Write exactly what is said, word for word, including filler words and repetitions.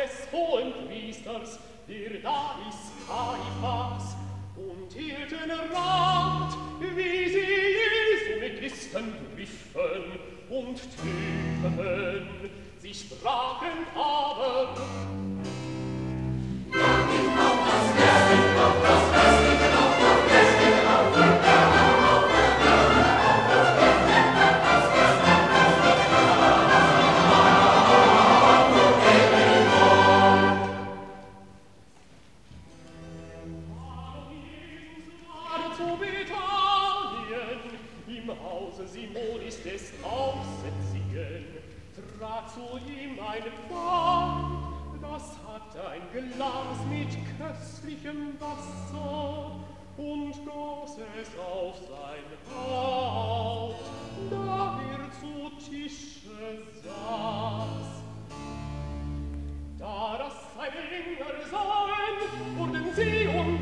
des hohen Priesters, der da ist Kaiphas, und hielten Rat, wie sie Jesu mit Listen griffen und töteten. Sie sprachen aber: Ja, nicht auf das Fest, nicht auf das Fest, nicht auf das Fest, nicht auf das Fest, Simonis des Aussätzigen, trat zu ihm ein Pfand, das hatte ein Glas mit köstlichem Wasser und goss es auf sein Haupt, da er zu Tische saß. Da das seine Jünger sahen, wurden sie um